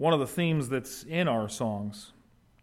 One of the themes that's in our songs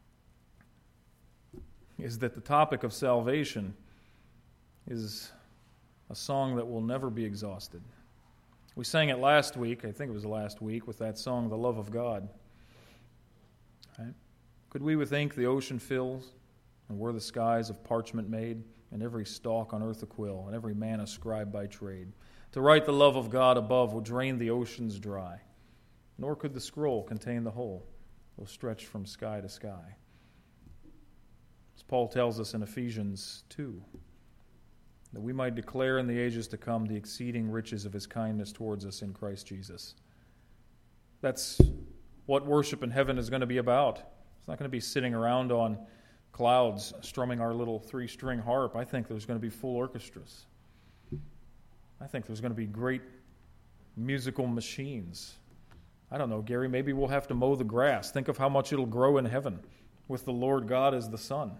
is that the topic of salvation is a song that will never be exhausted. We sang it last week, I think it was last week, with that song, The Love of God. Right? Could we with ink the ocean fills, and were the skies of parchment made, and every stalk on earth a quill, and every man a scribe by trade, to write the love of God above would drain the oceans dry, nor could the scroll contain the whole, though stretched from sky to sky. As Paul tells us in Ephesians 2, that we might declare in the ages to come the exceeding riches of his kindness towards us in Christ Jesus. That's what worship in heaven is going to be about. It's not going to be sitting around on clouds strumming our little 3-string harp. I think there's going to be full orchestras. I think there's going to be great musical machines. I don't know, Gary, maybe we'll have to mow the grass. Think of how much it'll grow in heaven with the Lord God as the sun.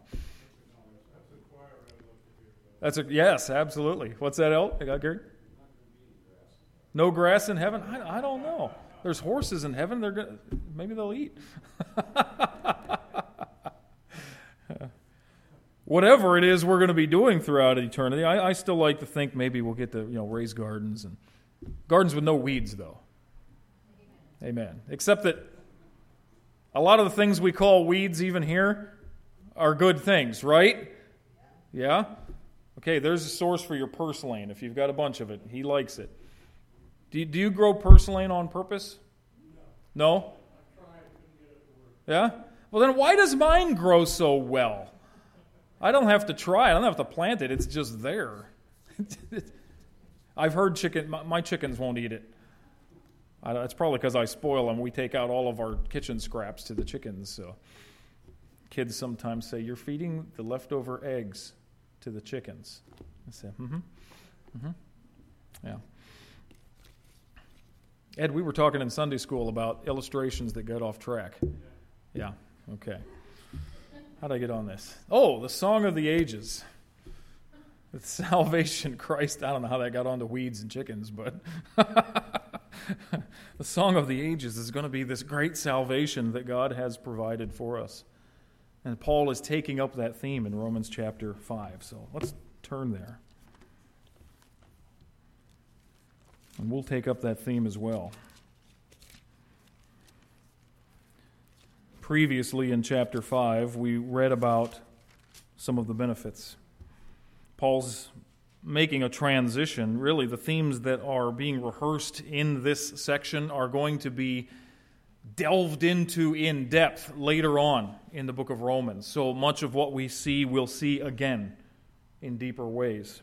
Yes, absolutely. What's that, Gary? No grass in heaven? I don't know. There's horses in heaven. Maybe they'll eat. Whatever it is we're going to be doing throughout eternity, I still like to think maybe we'll get to raise gardens and gardens with no weeds, though. Amen. Except that a lot of the things we call weeds even here are good things, right? Yeah? Okay, there's a source for your purslane. If you've got a bunch of it, he likes it. Do you grow purslane on purpose? No? I tried, couldn't get it to work. Yeah? Well, then why does mine grow so well? I don't have to try. I don't have to plant it. It's just there. I've heard my chickens won't eat it. It's probably because I spoil them. We take out all of our kitchen scraps to the chickens. So kids sometimes say, "You're feeding the leftover eggs to the chickens." I say, yeah. Ed, we were talking in Sunday school about illustrations that got off track. Yeah, okay. How'd I get on this? Oh, the Song of the Ages. With salvation, Christ. I don't know how that got onto weeds and chickens, but the Song of the Ages is going to be this great salvation that God has provided for us. And Paul is taking up that theme in Romans chapter 5. So let's turn there. And we'll take up that theme as well. Previously in chapter 5, we read about some of the benefits. Paul's making a transition. Really, the themes that are being rehearsed in this section are going to be delved into in depth later on in the book of Romans. So much of what we see, we'll see again in deeper ways.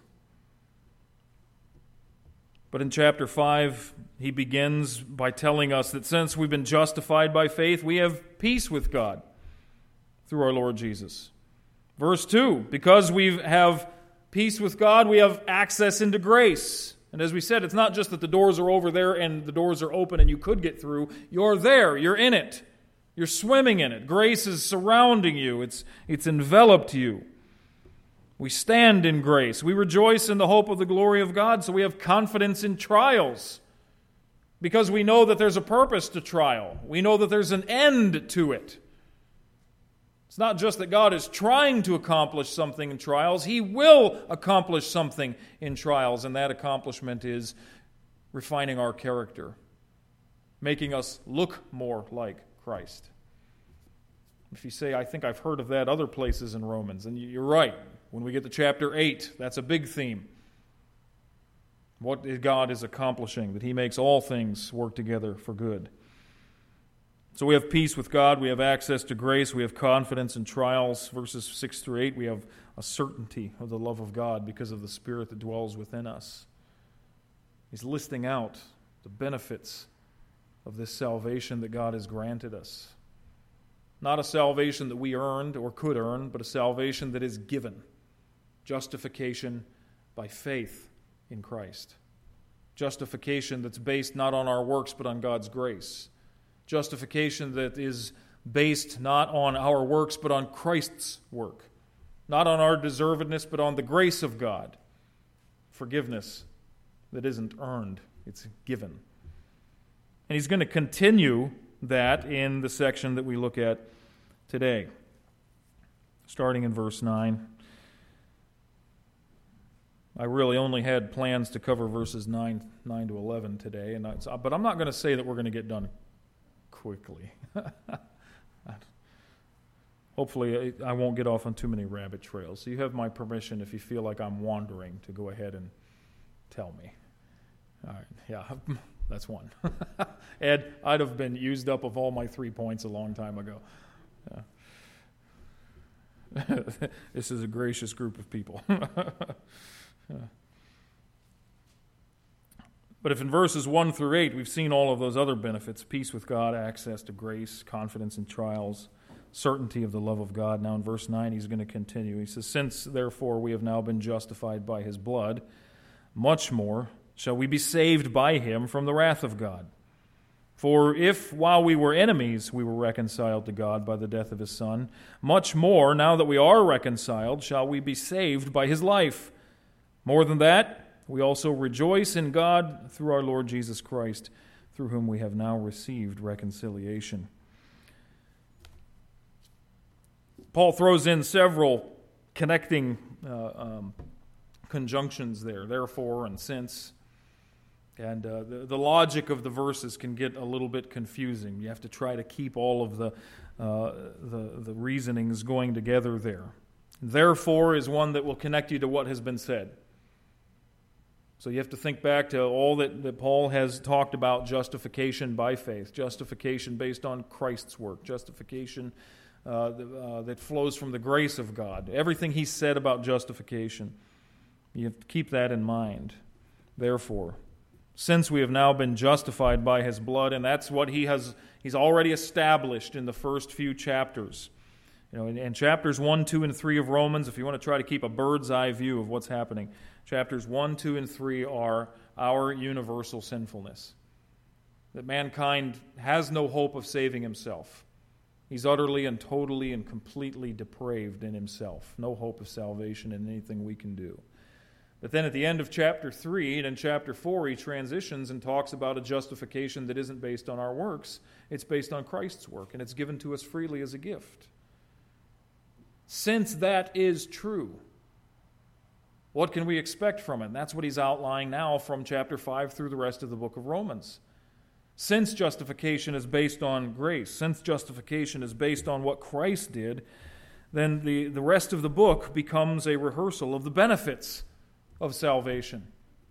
But in chapter 5, he begins by telling us that since we've been justified by faith, we have peace with God through our Lord Jesus. Verse 2, because we have peace with God, we have access into grace. And as we said, it's not just that the doors are over there and the doors are open and you could get through. You're there. You're in it. You're swimming in it. Grace is surrounding you. It's enveloped you. We stand in grace. We rejoice in the hope of the glory of God, so we have confidence in trials because we know that there's a purpose to trial. We know that there's an end to it. It's not just that God is trying to accomplish something in trials. He will accomplish something in trials, and that accomplishment is refining our character, making us look more like Christ. If you say, I think I've heard of that other places in Romans, and you're right. When we get to chapter 8, that's a big theme. What God is accomplishing, that He makes all things work together for good. So we have peace with God, we have access to grace, we have confidence in trials. Verses 6 through 8, we have a certainty of the love of God because of the Spirit that dwells within us. He's listing out the benefits of this salvation that God has granted us. Not a salvation that we earned or could earn, but a salvation that is given. Justification by faith in Christ. Justification that's based not on our works, but on God's grace. Justification that is based not on our works, but on Christ's work. Not on our deservedness, but on the grace of God. Forgiveness that isn't earned, it's given. And he's going to continue that in the section that we look at today, starting in verse 9. I really only had plans to cover verses 9 to 11 today, but I'm not going to say that we're going to get done quickly. Hopefully, I won't get off on too many rabbit trails. So you have my permission if you feel like I'm wandering to go ahead and tell me. All right, yeah, that's one. Ed, I'd have been used up of all my 3 points a long time ago. This is a gracious group of people. But if in verses 1 through 8 we've seen all of those other benefits, peace with God, access to grace, confidence in trials, certainty of the love of God. Now in verse 9 he's going to continue. He says, "Since therefore we have now been justified by his blood, much more shall we be saved by him from the wrath of God. For if while we were enemies we were reconciled to God by the death of his Son, much more, now that we are reconciled, shall we be saved by his life. More than that, we also rejoice in God through our Lord Jesus Christ, through whom we have now received reconciliation." Paul throws in several connecting conjunctions there, therefore and since. And the logic of the verses can get a little bit confusing. You have to try to keep all of the reasonings going together there. Therefore is one that will connect you to what has been said. So you have to think back to all that Paul has talked about justification by faith, justification based on Christ's work, justification that flows from the grace of God. Everything he said about justification, you have to keep that in mind. Therefore, since we have now been justified by his blood, and that's what he's already established in the first few chapters. You know, in chapters 1, 2, and 3 of Romans, if you want to try to keep a bird's eye view of what's happening, chapters 1, 2, and 3 are our universal sinfulness. That mankind has no hope of saving himself. He's utterly and totally and completely depraved in himself. No hope of salvation in anything we can do. But then at the end of chapter 3 and in chapter 4, he transitions and talks about a justification that isn't based on our works. It's based on Christ's work, and it's given to us freely as a gift. Since that is true, what can we expect from it? And that's what he's outlining now from chapter 5 through the rest of the book of Romans. Since justification is based on grace, since justification is based on what Christ did, then the rest of the book becomes a rehearsal of the benefits of salvation.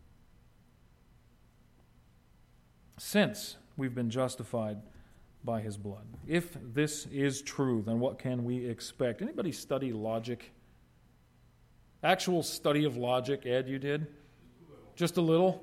Since we've been justified by his blood. If this is true, then what can we expect? Anybody study logic? Actual study of logic, Ed, you did? Just a little?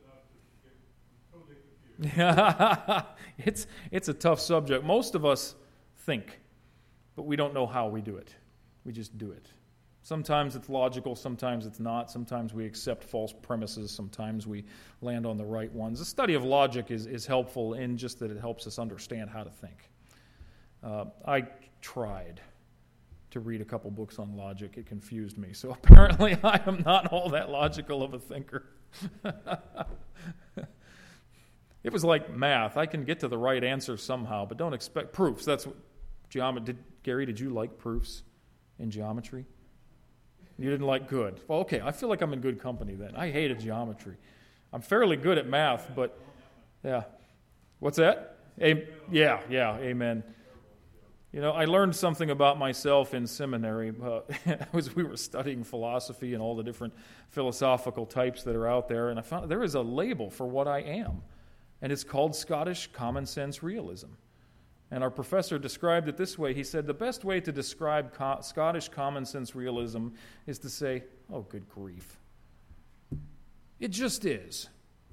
Yeah, it's a tough subject. Most of us think, but we don't know how we do it. We just do it. Sometimes it's logical, sometimes it's not. Sometimes we accept false premises, sometimes we land on the right ones. The study of logic is helpful in just that it helps us understand how to think. I tried to read a couple books on logic. It confused me. So apparently I am not all that logical of a thinker. It was like math. I can get to the right answer somehow, but don't expect proofs. That's what Gary, did you like proofs in geometry? You didn't like good. Well, okay, I feel like I'm in good company then. I hated geometry. I'm fairly good at math, but yeah. What's that? Yeah, amen. You know, I learned something about myself in seminary as we were studying philosophy and all the different philosophical types that are out there, and I found there is a label for what I am, and it's called Scottish common sense realism. And our professor described it this way. He said, the best way to describe Scottish common sense realism is to say, oh, good grief. It just is.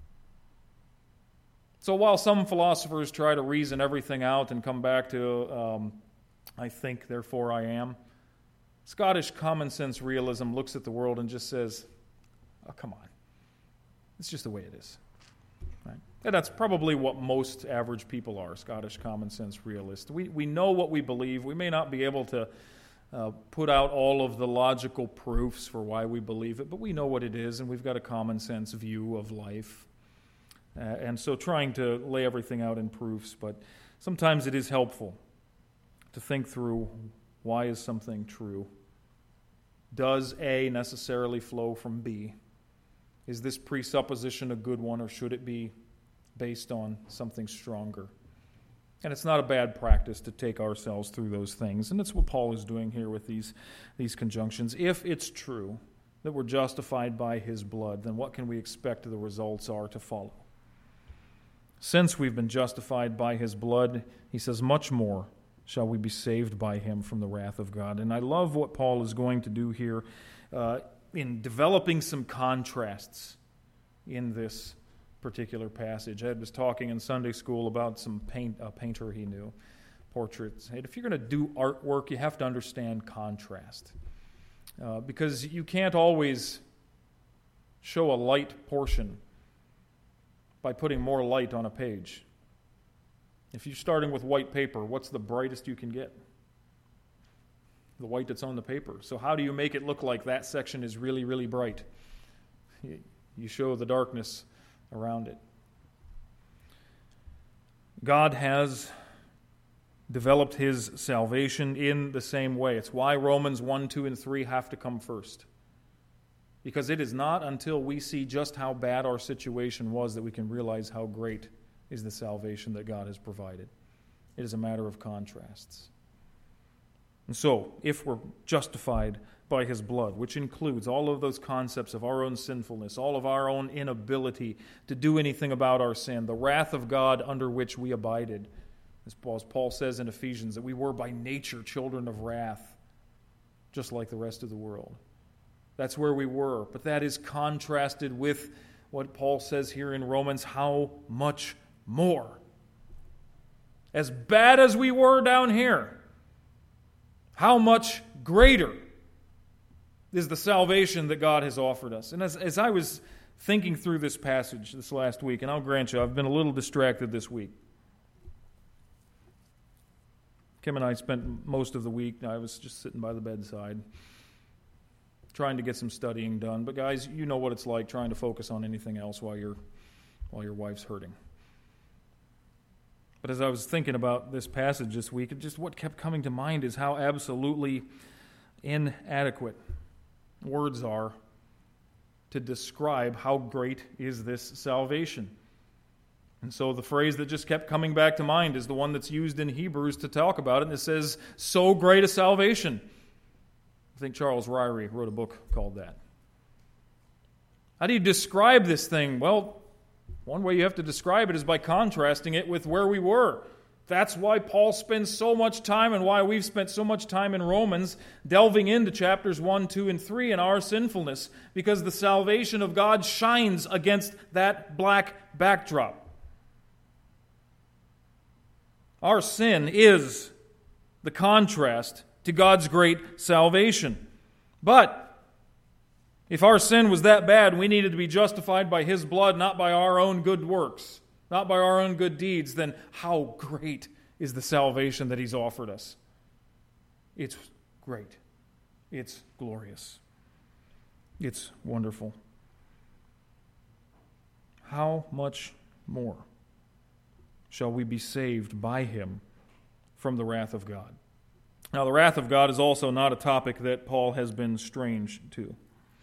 So while some philosophers try to reason everything out and come back to, I think, therefore I am, Scottish common sense realism looks at the world and just says, oh, come on. It's just the way it is. Right? And that's probably what most average people are, Scottish common sense realists. We know what we believe. We may not be able to put out all of the logical proofs for why we believe it, but we know what it is, and we've got a common sense view of life. And so trying to lay everything out in proofs, but Sometimes it is helpful to think through, why is something true? Does A necessarily flow from B? Is this presupposition a good one, or should it be based on something stronger? And it's not a bad practice to take ourselves through those things. And that's what Paul is doing here with these conjunctions. If it's true that we're justified by his blood, then what can we expect the results are to follow? Since we've been justified by his blood, he says, much more shall we be saved by him from the wrath of God. And I love what Paul is going to do here in developing some contrasts in this particular passage. Ed was talking in Sunday school about a painter he knew, portraits. And if you're going to do artwork, you have to understand contrast. Because you can't always show a light portion by putting more light on a page. If you're starting with white paper, what's the brightest you can get? The white that's on the paper. So how do you make it look like that section is really, really bright? You show the darkness around it. God has developed his salvation in the same way. It's why Romans 1, 2, and 3 have to come first. Because it is not until we see just how bad our situation was that we can realize how great is the salvation that God has provided. It is a matter of contrasts. And so, if we're justified by his blood, which includes all of those concepts of our own sinfulness, all of our own inability to do anything about our sin, the wrath of God under which we abided, as Paul says in Ephesians, that we were by nature children of wrath, just like the rest of the world. That's where we were, but that is contrasted with what Paul says here in Romans, how much more. As bad as we were down here, how much greater is the salvation that God has offered us. And as I was thinking through this passage this last week, and I'll grant you, I've been a little distracted this week. Kim and I spent most of the week, I was just sitting by the bedside, trying to get some studying done. But guys, you know what it's like trying to focus on anything else while your wife's hurting. But as I was thinking about this passage this week, just what kept coming to mind is how absolutely inadequate words are to describe how great is this salvation. And so the phrase that just kept coming back to mind is the one that's used in Hebrews to talk about it, and it says, so great a salvation. I think Charles Ryrie wrote a book called that. How do you describe this thing? Well, one way you have to describe it is by contrasting it with where we were. That's why Paul spends so much time, and why we've spent so much time in Romans delving into chapters 1, 2, and 3 in our sinfulness, because the salvation of God shines against that black backdrop. Our sin is the contrast to God's great salvation. But if our sin was that bad, we needed to be justified by his blood, not by our own good works, not by our own good deeds, then how great is the salvation that he's offered us? It's great. It's glorious. It's wonderful. How much more shall we be saved by him from the wrath of God? Now, the wrath of God is also not a topic that Paul has been strange to.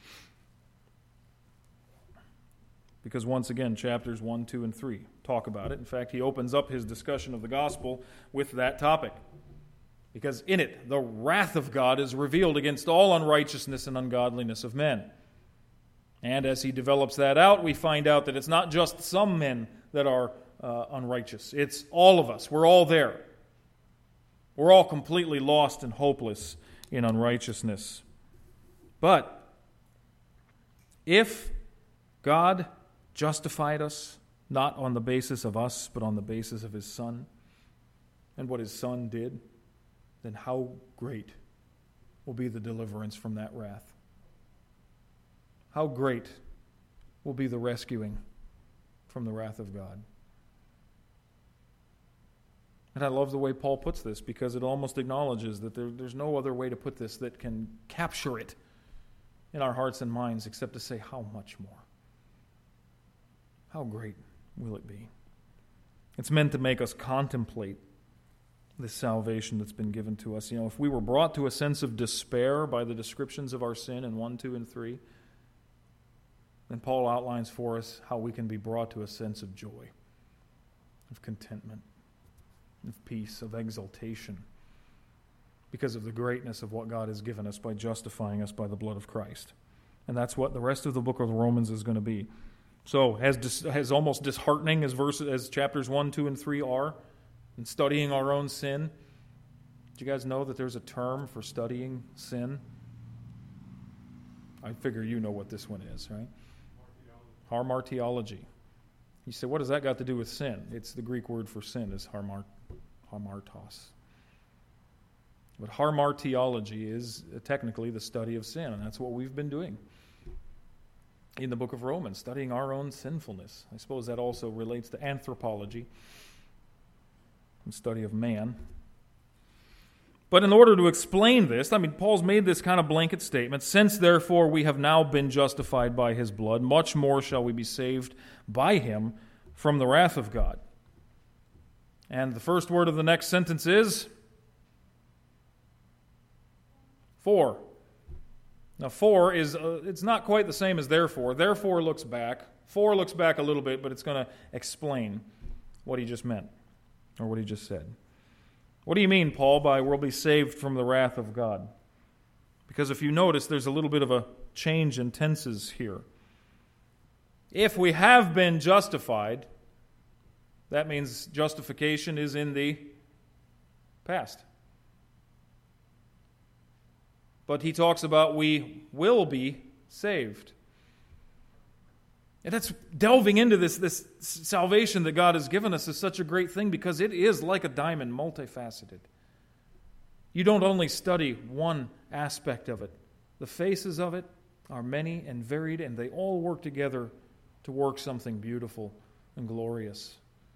Because once again, chapters 1, 2, and 3 talk about it. In fact, he opens up his discussion of the gospel with that topic. Because in it, the wrath of God is revealed against all unrighteousness and ungodliness of men. And as he develops that out, we find out that it's not just some men that are unrighteous. It's all of us. We're all there. We're all completely lost and hopeless in unrighteousness. But if God justified us, not on the basis of us, but on the basis of his Son, and what his Son did, then how great will be the deliverance from that wrath? How great will be the rescuing from the wrath of God? And I love the way Paul puts this, because it almost acknowledges that there's no other way to put this that can capture it in our hearts and minds except to say, how much more? How great will it be? It's meant to make us contemplate this salvation that's been given to us. If we were brought to a sense of despair by the descriptions of our sin in 1, 2, and 3, then Paul outlines for us how we can be brought to a sense of joy, of contentment, of peace, of exaltation, because of the greatness of what God has given us by justifying us by the blood of Christ. And that's what the rest of the book of Romans is going to be. So, as almost disheartening as chapters 1, 2, and 3 are, in studying our own sin, do you guys know that there's a term for studying sin? I figure you know what this one is, right? Hamartiology. You say, what does that got to do with sin? It's the Greek word for sin is hamartos. But hamartiology is technically the study of sin, and that's what we've been doing in the book of Romans, studying our own sinfulness. I suppose that also relates to anthropology, and study of man. But in order to explain this, Paul's made this kind of blanket statement, since therefore we have now been justified by his blood, much more shall we be saved by him from the wrath of God. And the first word of the next sentence is for. Now, for is, it's not quite the same as therefore. Therefore looks back. For looks back a little bit, but it's going to explain what he just meant, or what he just said. What do you mean, Paul, by we'll be saved from the wrath of God? Because if you notice, there's a little bit of a change in tenses here. If we have been justified, that means justification is in the past. But he talks about we will be saved. And that's delving into this salvation that God has given us is such a great thing because it is like a diamond, multifaceted. You don't only study one aspect of it. The faces of it are many and varied, and they all work together to work something beautiful and glorious.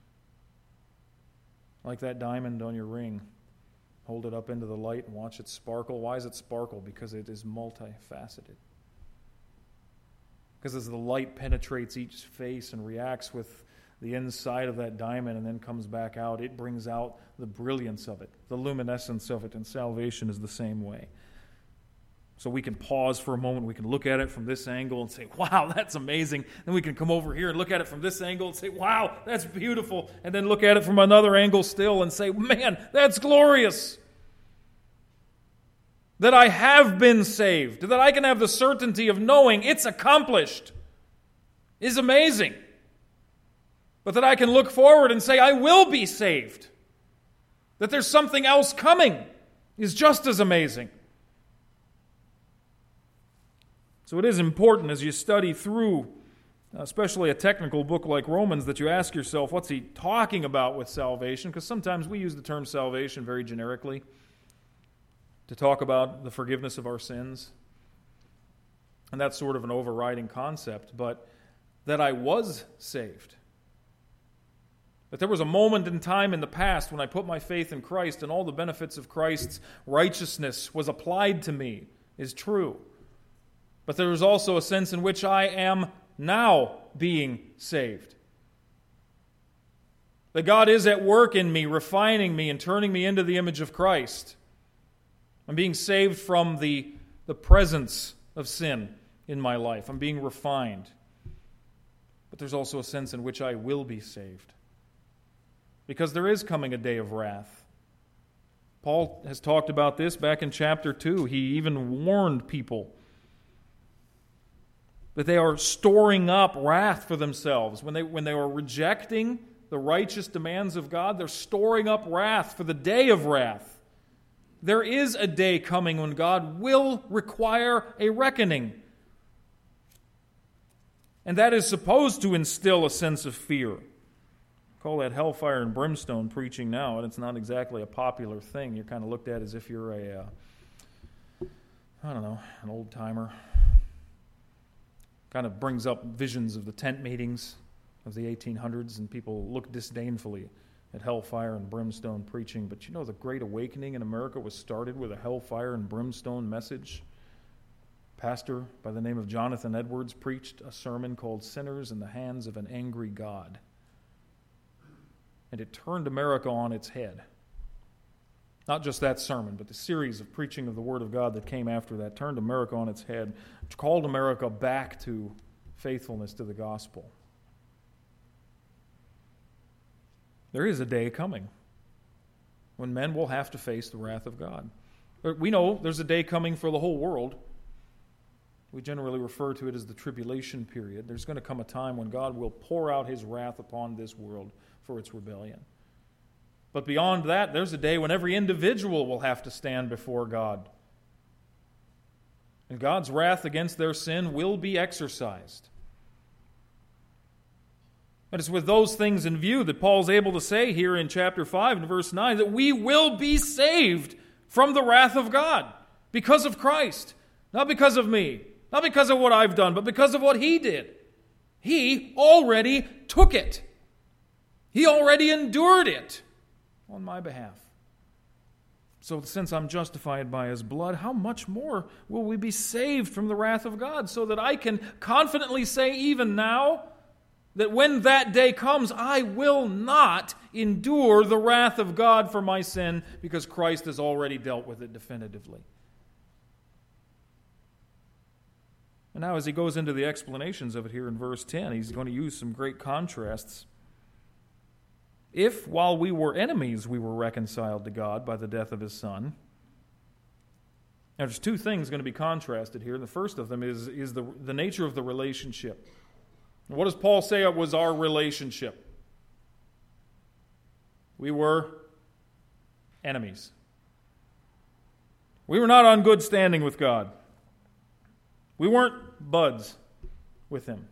Like that diamond on your ring. Hold it up into the light and watch it sparkle. Why does it sparkle? Because it is multifaceted. Because as the light penetrates each face and reacts with the inside of that diamond and then comes back out, it brings out the brilliance of it, the luminescence of it, and salvation is the same way. So we can pause for a moment, we can look at it from this angle and say, wow, that's amazing. Then we can come over here and look at it from this angle and say, wow, that's beautiful. And then look at it from another angle still and say, man, that's glorious. That I have been saved, that I can have the certainty of knowing it's accomplished is amazing. But that I can look forward and say, I will be saved. That there's something else coming is just as amazing. So it is important as you study through, especially a technical book like Romans, that you ask yourself, what's he talking about with salvation? Because sometimes we use the term salvation very generically to talk about the forgiveness of our sins. And that's sort of an overriding concept, but that I was saved. That there was a moment in time in the past when I put my faith in Christ and all the benefits of Christ's righteousness was applied to me is true. But there is also a sense in which I am now being saved. That God is at work in me, refining me and turning me into the image of Christ. I'm being saved from the presence of sin in my life. I'm being refined. But there's also a sense in which I will be saved. Because there is coming a day of wrath. Paul has talked about this back in chapter 2. He even warned people that they are storing up wrath for themselves. When they are rejecting the righteous demands of God, they're storing up wrath for the day of wrath. There is a day coming when God will require a reckoning. And that is supposed to instill a sense of fear. Call that hellfire and brimstone preaching now, and it's not exactly a popular thing. You're kind of looked at as if you're an old-timer. Kind of brings up visions of the tent meetings of the 1800s, and people look disdainfully at hellfire and brimstone preaching. But you know, the Great Awakening in America was started with a hellfire and brimstone message. A pastor by the name of Jonathan Edwards preached a sermon called Sinners in the Hands of an Angry God. And it turned America on its head. Not just that sermon, but the series of preaching of the Word of God that came after that turned America on its head, which called America back to faithfulness to the gospel. There is a day coming when men will have to face the wrath of God. We know there's a day coming for the whole world. We generally refer to it as the tribulation period. There's going to come a time when God will pour out His wrath upon this world for its rebellion. But beyond that, there's a day when every individual will have to stand before God. And God's wrath against their sin will be exercised. And it's with those things in view that Paul's able to say here in chapter 5 and verse 9 that we will be saved from the wrath of God because of Christ. Not because of me, not because of what I've done, but because of what He did. He already took it. He already endured it on my behalf. So since I'm justified by His blood, how much more will we be saved from the wrath of God, so that I can confidently say even now that when that day comes, I will not endure the wrath of God for my sin, because Christ has already dealt with it definitively. And now as he goes into the explanations of it here in verse 10, he's going to use some great contrasts. If, while we were enemies, we were reconciled to God by the death of His Son. Now, there's two things going to be contrasted here. The first of them is the nature of the relationship. What does Paul say was our relationship? We were enemies. We were not on good standing with God. We weren't buds with Him.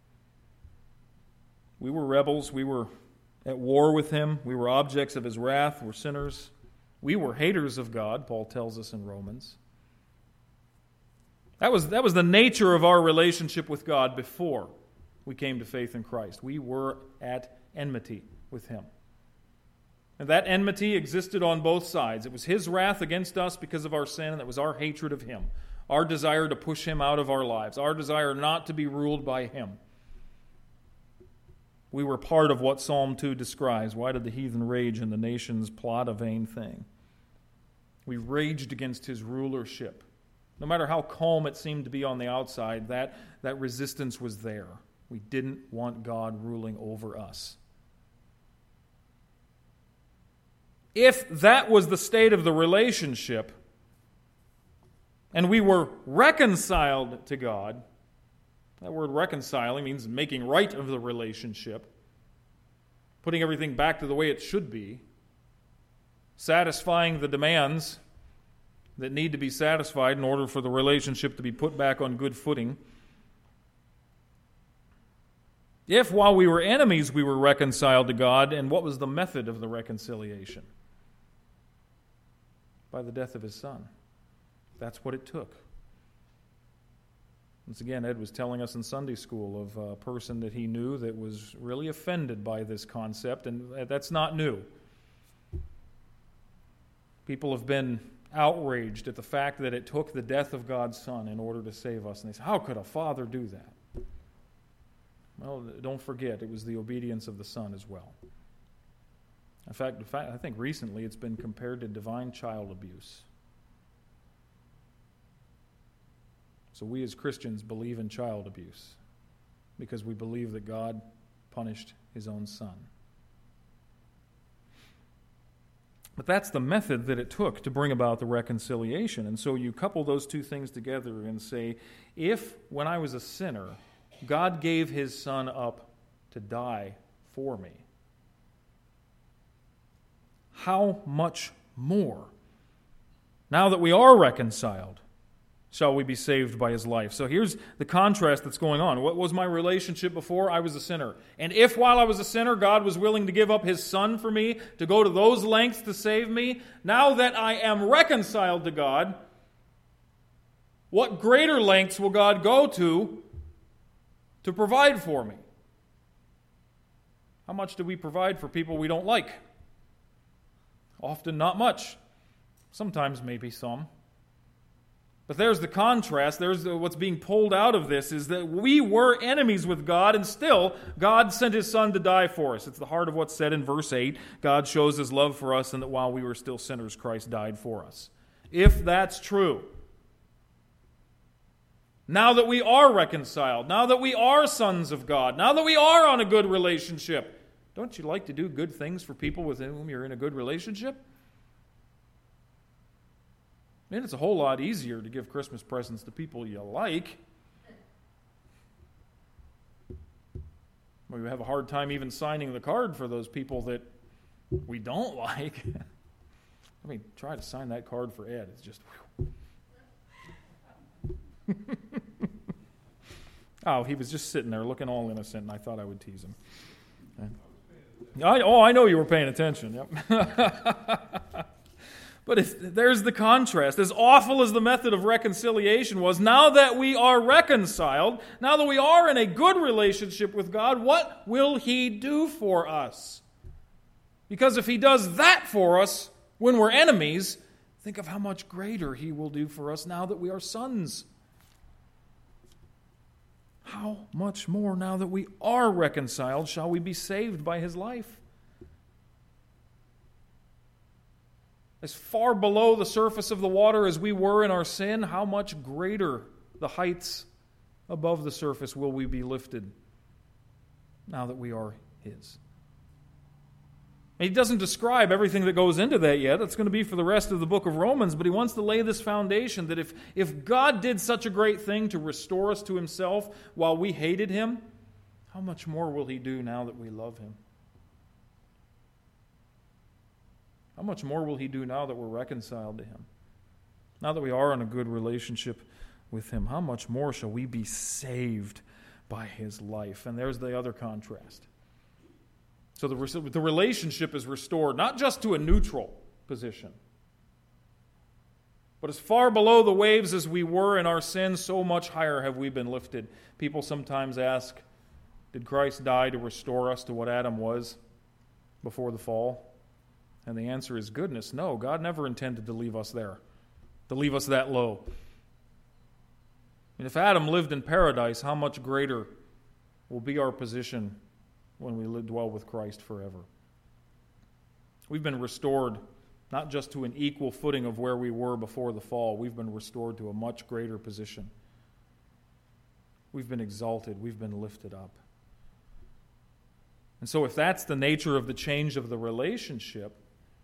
We were rebels. We were at war with Him. We were objects of His wrath. We're sinners. We were haters of God, Paul tells us in Romans. That was the nature of our relationship with God before we came to faith in Christ. We were at enmity with Him. And that enmity existed on both sides. It was His wrath against us because of our sin, and it was our hatred of Him, our desire to push Him out of our lives, our desire not to be ruled by Him. We were part of what Psalm 2 describes. Why did the heathen rage and the nations plot a vain thing? We raged against His rulership. No matter how calm it seemed to be on the outside, that resistance was there. We didn't want God ruling over us. If that was the state of the relationship, and we were reconciled to God, that word reconciling means making right of the relationship, putting everything back to the way it should be, satisfying the demands that need to be satisfied in order for the relationship to be put back on good footing. If while we were enemies we were reconciled to God, and what was the method of the reconciliation? By the death of His Son. That's what it took. Once again, Ed was telling us in Sunday school of a person that he knew that was really offended by this concept, and that's not new. People have been outraged at the fact that it took the death of God's Son in order to save us. And they say, how could a father do that? Well, don't forget, it was the obedience of the Son as well. In fact, I think recently it's been compared to divine child abuse. So we as Christians believe in child abuse because we believe that God punished His own Son. But that's the method that it took to bring about the reconciliation. And so you couple those two things together and say, if when I was a sinner, God gave His Son up to die for me, how much more, now that we are reconciled, shall we be saved by His life? So here's the contrast that's going on. What was my relationship before? I was a sinner. And if while I was a sinner, God was willing to give up His Son for me, to go to those lengths to save me, now that I am reconciled to God, what greater lengths will God go to provide for me? How much do we provide for people we don't like? Often not much. Sometimes maybe some. But there's the contrast. What's being pulled out of this is that we were enemies with God, and still God sent His Son to die for us. It's the heart of what's said in verse 8. God shows His love for us, and that while we were still sinners, Christ died for us. If that's true, now that we are reconciled, now that we are sons of God, now that we are on a good relationship, don't you like to do good things for people with whom you're in a good relationship? And it's a whole lot easier to give Christmas presents to people you like. We have a hard time even signing the card for those people that we don't like. I mean, try to sign that card for Ed. It's just... Oh, he was just sitting there looking all innocent, and I thought I would tease him. I know you were paying attention. Yep. But there's the contrast. As awful as the method of reconciliation was, now that we are reconciled, now that we are in a good relationship with God, what will He do for us? Because if He does that for us when we're enemies, think of how much greater He will do for us now that we are sons. How much more now that we are reconciled shall we be saved by His life? As far below the surface of the water as we were in our sin, how much greater the heights above the surface will we be lifted now that we are His? And he doesn't describe everything that goes into that yet. That's going to be for the rest of the book of Romans, but he wants to lay this foundation that if God did such a great thing to restore us to Himself while we hated Him, how much more will He do now that we love Him? How much more will He do now that we're reconciled to Him? Now that we are in a good relationship with Him, how much more shall we be saved by His life? And there's the other contrast. So the relationship is restored, not just to a neutral position, but as far below the waves as we were in our sin, so much higher have we been lifted. People sometimes ask, did Christ die to restore us to what Adam was before the fall? And the answer is goodness. No, God never intended to leave us there, to leave us that low. And if Adam lived in paradise, how much greater will be our position when we dwell with Christ forever? We've been restored not just to an equal footing of where we were before the fall. We've been restored to a much greater position. We've been exalted. We've been lifted up. And so if that's the nature of the change of the relationship,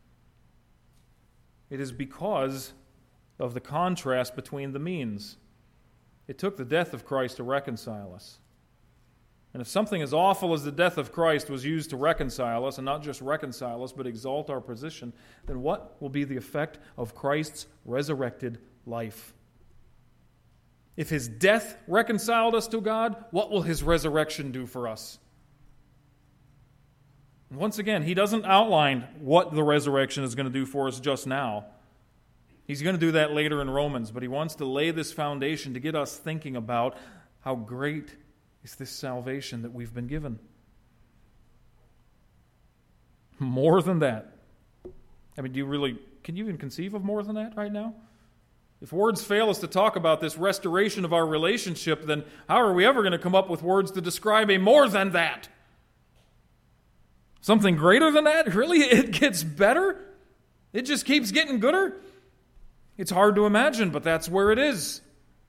it is because of the contrast between the means. It took the death of Christ to reconcile us. And if something as awful as the death of Christ was used to reconcile us, and not just reconcile us, but exalt our position, then what will be the effect of Christ's resurrected life? If His death reconciled us to God, what will His resurrection do for us? And once again, he doesn't outline what the resurrection is going to do for us just now. He's going to do that later in Romans, but he wants to lay this foundation to get us thinking about how great is this salvation that we've been given. More than that. I mean, can you even conceive of more than that right now? If words fail us to talk about this restoration of our relationship, then how are we ever going to come up with words to describe a more than that? Something greater than that? Really? It gets better? It just keeps getting gooder? It's hard to imagine, but that's where it is.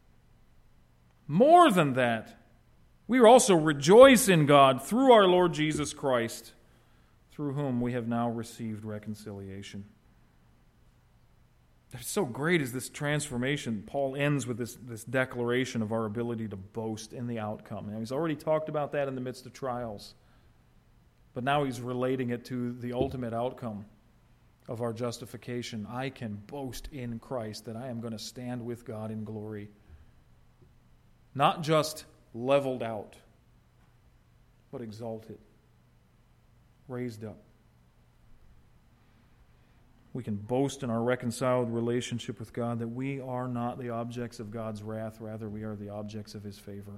More than that, we also rejoice in God through our Lord Jesus Christ, through whom we have now received reconciliation. So great is this transformation. Paul ends with this declaration of our ability to boast in the outcome. Now, he's already talked about that in the midst of trials. But now he's relating it to the ultimate outcome of our justification. I can boast in Christ that I am going to stand with God in glory. Not just leveled out, but exalted, raised up. We can boast in our reconciled relationship with God that we are not the objects of God's wrath, rather we are the objects of His favor.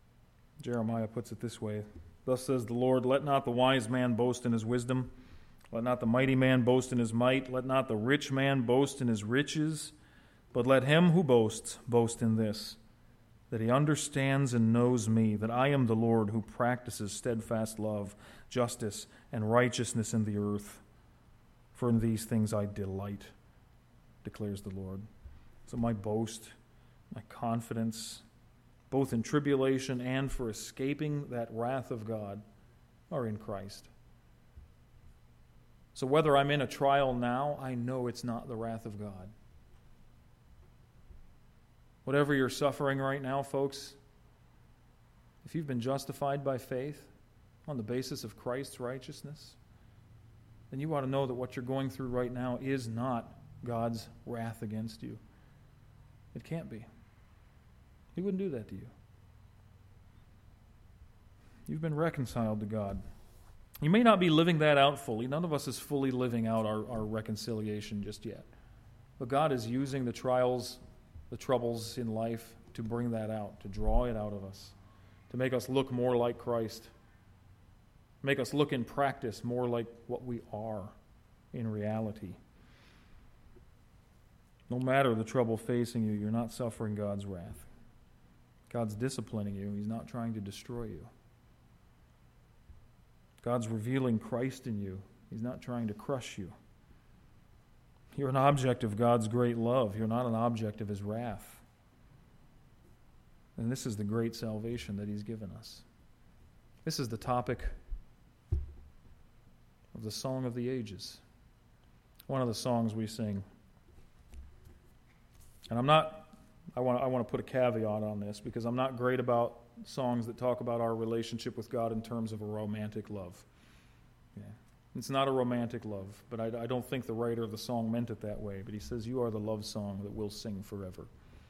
Jeremiah puts it this way, "Thus says the Lord, let not the wise man boast in his wisdom, Let not the mighty man boast in his might. Let not the rich man boast in his riches. But let him who boasts boast in this, that he understands and knows me, that I am the Lord who practices steadfast love, justice, and righteousness in the earth. For in these things I delight, declares the Lord. So my boast, my confidence, both in tribulation and for escaping that wrath of God, are in Christ. So whether I'm in a trial now, I know it's not the wrath of God. Whatever you're suffering right now, folks, if you've been justified by faith on the basis of Christ's righteousness, then you ought to know that what you're going through right now is not God's wrath against you. It can't be. He wouldn't do that to you. You've been reconciled to God. You may not be living that out fully. None of us is fully living out our reconciliation just yet. But God is using the trials, the troubles in life to bring that out, to draw it out of us, to make us look more like Christ, make us look in practice more like what we are in reality. No matter the trouble facing you, you're not suffering God's wrath. God's disciplining you. He's not trying to destroy you. God's revealing Christ in you. He's not trying to crush you. You're an object of God's great love. You're not an object of His wrath. And this is the great salvation that He's given us. This is the topic of the Song of the Ages. One of the songs we sing. And I want to put a caveat on this because I'm not great about songs that talk about our relationship with God in terms of a romantic love. Yeah. It's not a romantic love, but I don't think the writer of the song meant it that way. But he says, "You are the love song that we'll sing forever."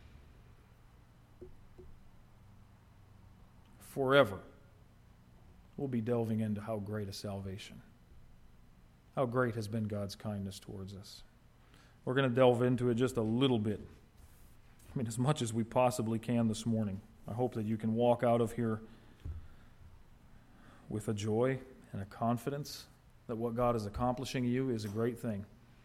Forever. We'll be delving into how great a salvation. How great has been God's kindness towards us. We're going to delve into it just a little bit. I mean, as much as we possibly can this morning. I hope that you can walk out of here with a joy and a confidence that what God is accomplishing in you is a great thing.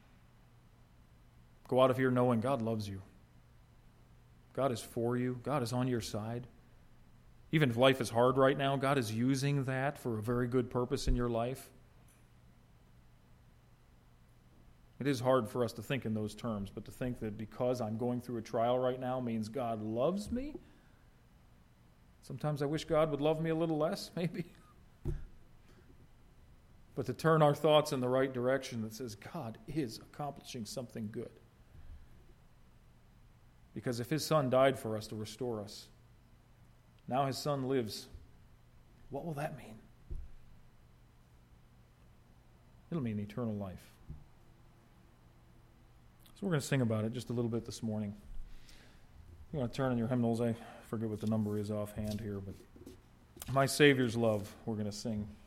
Go out of here knowing God loves you. God is for you. God is on your side. Even if life is hard right now, God is using that for a very good purpose in your life. It is hard for us to think in those terms, but to think that because I'm going through a trial right now means God loves me. Sometimes I wish God would love me a little less, maybe. But to turn our thoughts in the right direction that says God is accomplishing something good. Because if His Son died for us to restore us, now His Son lives, what will that mean? It'll mean eternal life. So we're going to sing about it just a little bit this morning. You want to turn in your hymnals? I forget what the number is offhand here, but My Savior's Love we're going to sing.